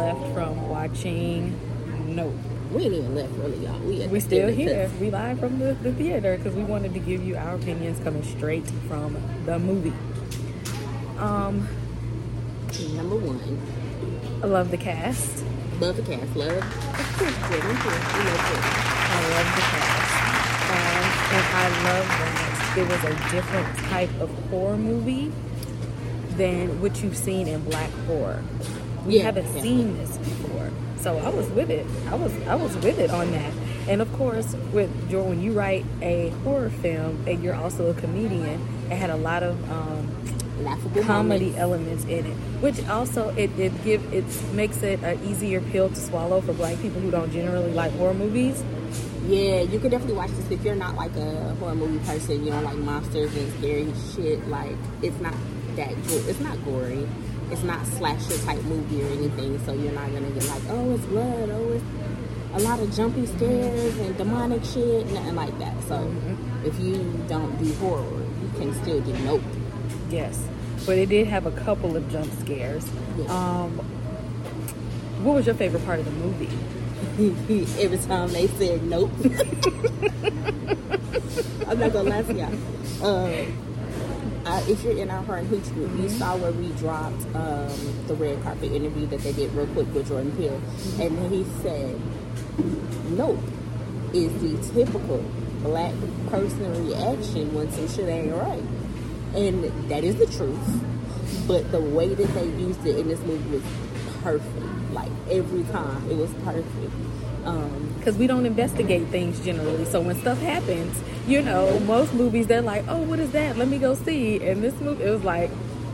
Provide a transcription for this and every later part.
left from watching Nope. We ain't even left really, y'all. We still here. We live from the theater because we wanted to give you our opinions coming straight from the movie. Number one. I love the cast. Love the cast. Love Chris Jenner. I love the cast. And I love that it was a different type of horror movie than what you've seen in black horror. We haven't seen this before. So I was with it. I was with it on that. And of course, with Jordan, when you write a horror film and you're also a comedian, it had a lot of laughable comedy elements in it, which also it makes it an easier pill to swallow for black people who don't generally like horror movies. Yeah, you can definitely watch this if you're not like a horror movie person. You don't like monsters and scary shit. Like, it's not it's not gory. It's not slasher type movie or anything, so you're not gonna get like, oh, it's blood, oh, it's a lot of jumpy scares and demonic shit, nothing like that. So if you don't do horror, you can still do Nope. Yes, but it did have a couple of jump scares. Yeah. What was your favorite part of the movie? Every time they said Nope. I'm not gonna lie to y'all. If you're in our Her and Hooch group, you saw where we dropped the red carpet interview that they did real quick with Jordan Peele, and he said, "Nope" is the typical black person reaction when some shit ain't right, and that is the truth. But the way that they used it in this movie was perfect. Like, every time, it was perfect. Because we don't investigate things generally. So when stuff happens, most movies, they're like, oh, what is that? Let me go see. And this movie, it was like,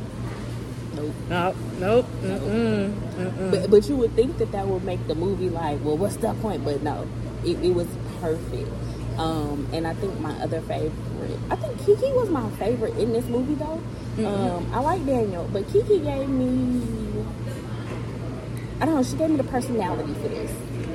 nope. But you would think that would make the movie like, well, what's the point? But no, it was perfect. And I think my other favorite, I think Kiki was my favorite in this movie, though. I like Daniel, but Kiki gave me, I don't know, she gave me the personality for this.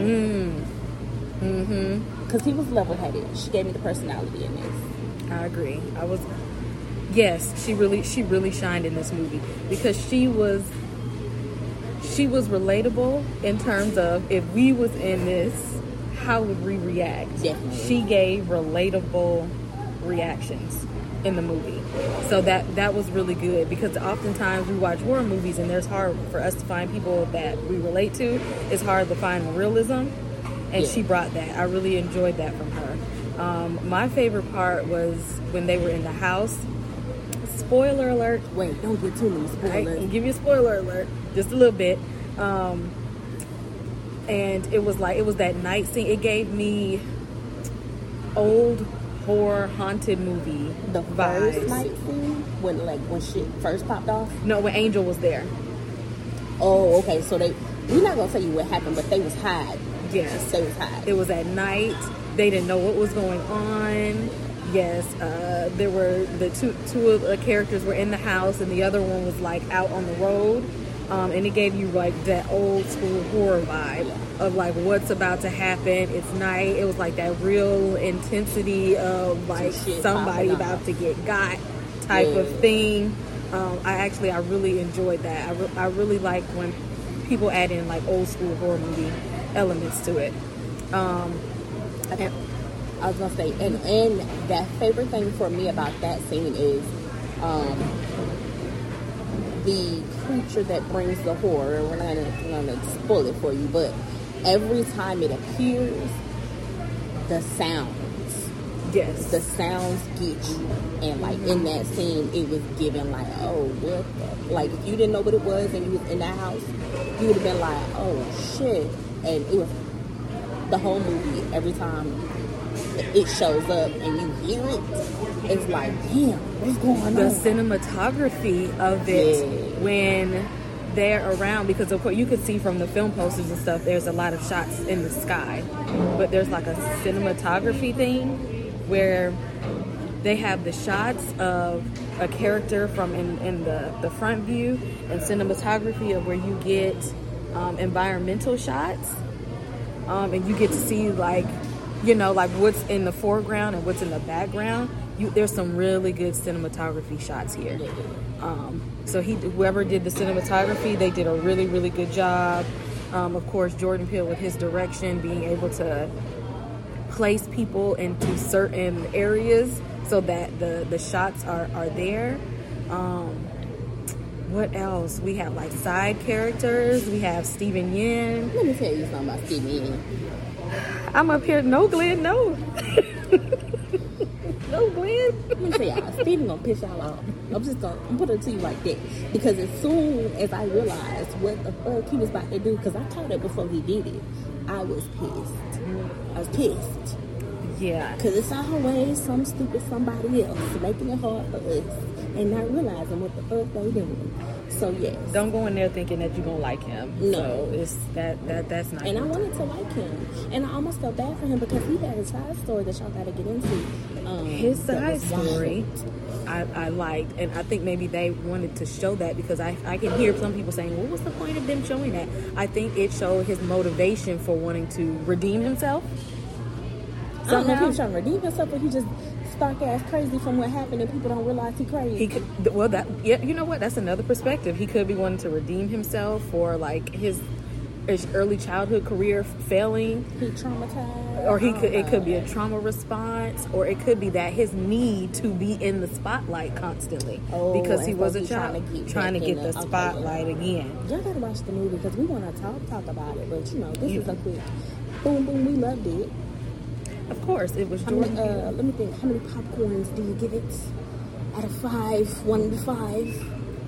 Because he was level-headed. She gave me the personality in this. I agree. Yes, she really shined in this movie because she was relatable in terms of, if we was in this, how would we react? Definitely. She gave relatable reactions in the movie. So that was really good, because oftentimes we watch horror movies and it's hard for us to find people that we relate to. It's hard to find realism, and she brought that. I really enjoyed that from her. My favorite part was when they were in the house. Spoiler alert. Wait, don't get too many spoilers. I'll give you a spoiler alert, just a little bit. And it was that night scene. It gave me old horror haunted movie the vibes. First night scene when shit first popped off. No, when Angel was there. Oh, okay. So we're not gonna tell you what happened, but they was high. Yes, they was high. It was at night. They didn't know what was going on. Yes, there were the two of the characters were in the house, and the other one was like out on the road. And it gave you like that old school horror vibe of like what's about to happen. It's night. It was like that real intensity of like somebody about to get got type of thing. I really enjoyed that. I really like when people add in like old school horror movie elements to it. I was gonna say, and that favorite thing for me about that scene is the creature that brings the horror. We're not gonna spoil it for you, but every time it appears, the sounds get you. And like in that scene, it was given like, oh, what the, like if you didn't know what it was and you was in that house, you would have been like, oh shit. And it was the whole movie. Every time it shows up and you hear it, it's like, damn, what's going on? The cinematography of it when they're around, because of course you could see from the film posters and stuff, there's a lot of shots in the sky, but there's like a cinematography thing where they have the shots of a character from in the front view, and cinematography of where you get environmental shots, and you get to see like what's in the foreground and what's in the background. There's some really good cinematography shots here. So whoever did the cinematography, they did a really, really good job. Of course, Jordan Peele with his direction, being able to place people into certain areas so that the shots are there. What else? We have like side characters. We have Steven Yeun. Let me tell you something about Steven Yeun. I'm up here. No, Glenn, no. No, Glenn. Let me tell y'all, Steven gonna piss y'all off. I'm put it to you like that. Because as soon as I realized what the fuck he was about to do, because I caught it before he did it, I was pissed. I was pissed. Yeah. Because it's always some stupid somebody else making it hard for us and not realizing what the fuck they doing. So yes. Don't go in there thinking that you're gonna like him. No. So it's that's not. And I wanted to like him. And I almost felt bad for him because he had a side story that y'all gotta get into. His side story I liked, and I think maybe they wanted to show that because I can hear some people saying, well, what's the point of them showing that? I think it showed his motivation for wanting to redeem himself. I don't know if he was trying to redeem himself or he just stark ass crazy from what happened and people don't realize he crazy. He could, well, that, yeah, you know what? That's another perspective. He could be wanting to redeem himself for like his early childhood career failing. He traumatized. Or it could be a trauma response, or it could be that his need to be in the spotlight constantly because he was a child trying to get the spotlight again. Y'all gotta watch the movie because we want to talk about it, but you know, this is a quick boom boom. We loved it. Of course, it was Jordan. Let me think. How many popcorns do you give it? Out of 5, 1 to 5.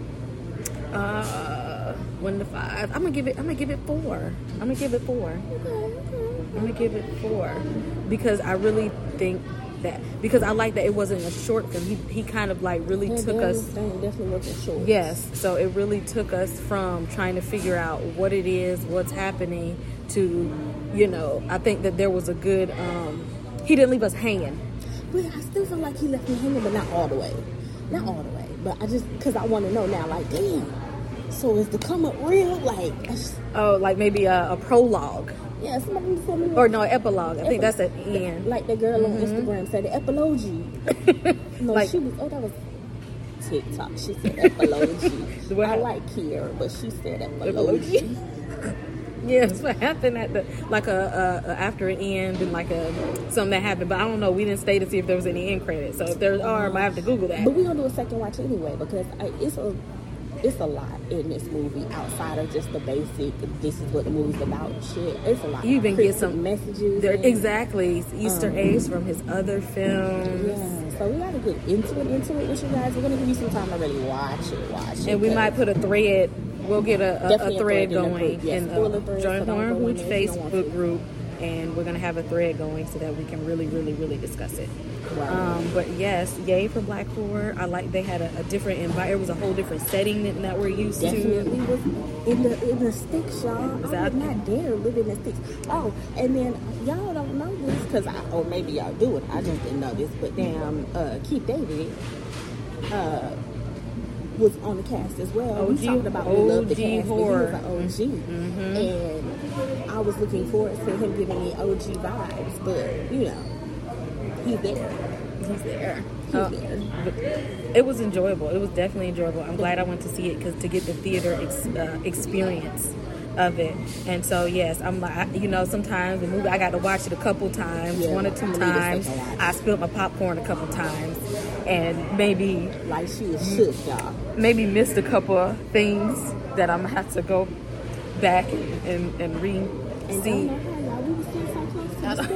1 to 5. I'm gonna give it 4. I'm gonna give it 4. Okay. I'm gonna give it 4 because I really think that because I like that it wasn't a short film. He kind of like really took us. Definitely wasn't short. Yes, so it really took us from trying to figure out what it is, what's happening, to, you know, I think that there was a good. He didn't leave us hanging. But I still feel like he left me hanging, but not all the way. Not all the way. But I just because I want to know now, like, damn. So is the come up real? Like, like maybe a prologue. Yeah, somebody told me. Or no, epilogue. I think that's at the end. Like the girl on Instagram said, the epilogue. No, like, she was. Oh, that was TikTok. She said epilogue. I like Kiera, but she said epilogue. Yes, what happened at the after an end and like something that happened, but I don't know. We didn't stay to see if there was any end credits. So if there are, I might have to Google that. But we're gonna do a second watch anyway because it's a lot in this movie outside of just the basic. This is what the movie's about. Shit, it's a lot. You even get some messages. Exactly, Easter eggs from his other films. Yeah, so we gotta get into it with you guys. We're gonna give you some time to really watch it. And we might put a thread. We'll get a thread going in the Join Horn Hooch Facebook group, and we're gonna have a thread going so that we can really, really, really discuss it. Right. But yes, yay for Black Horror. I like they had a different environment. It was a whole different setting that we're used to. Definitely was in the sticks, y'all. I would not dare live in the sticks. Oh, and then y'all don't know this because or maybe y'all do it. I just didn't know this, but damn, Keith David was on the cast as well. We talked about we love the cast, horror. But he was an OG, and I was looking forward to him giving me OG vibes. But you know, he's there. It was enjoyable. It was definitely enjoyable. I'm glad I went to see it to get the theater experience of it. And so yes, I'm like, you know, sometimes the movie I got to watch it a couple times, 1 or 2 times. I spilled my popcorn a couple times, and maybe like she was shook, y'all. Maybe missed a couple of things that I'm gonna have to go back and re-see. And don't know how y'all we were still so close to the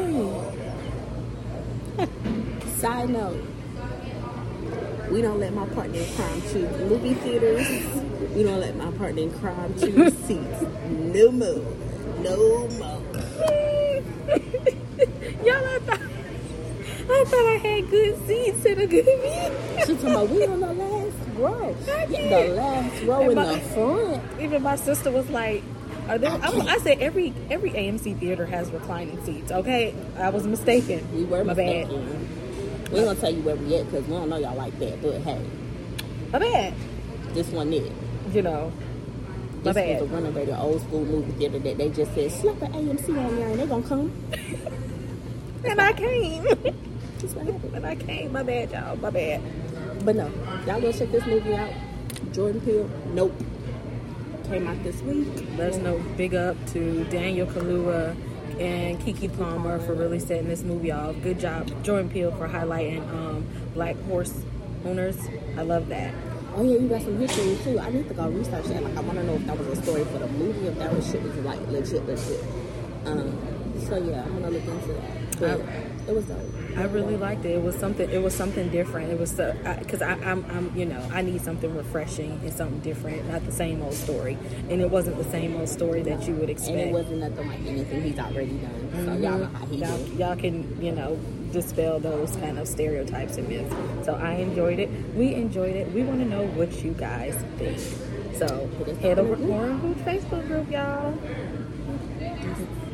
screen. Side note. We don't let my partner in crime choose movie theaters. We don't let my partner in crime choose seats. No more. Y'all, I thought I had good seats and a good view. She's talking about we on the last row. The last row in the front. Even my sister was like, I said every AMC theater has reclining seats. Okay, I was mistaken. We were mistaken. Bad. We ain't gonna tell you where we at because we don't know y'all like that. But hey, my bad. This one it. You know, my bad. This was a renovated old school movie theater that they just said slap an AMC on there and they gonna come. And I came. That's what happened. And I came. My bad, y'all. My bad. But no, y'all go check this movie out. Jordan Peele. Nope. came out this week. Let us know. Big up to Daniel Kaluuya and Keke Palmer for really setting this movie off. Good job, Jordan Peele, for highlighting black horse owners. I love that. Oh yeah, you got some history too. I need to go research that. Like, I want to know if that was a story for the movie, if that was shit was like legit. So yeah, I'm gonna look into that. But it was dope. I really liked it. It was something different. It was because I'm you know, I need something refreshing and something different, not the same old story. And it wasn't the same old story that you would expect. And it wasn't nothing like anything he's already done. So y'all know how he do. Y'all can, you know, dispel those kind of stereotypes and myths. So I enjoyed it. We enjoyed it. We want to know what you guys think. So head over to Horror Hood Facebook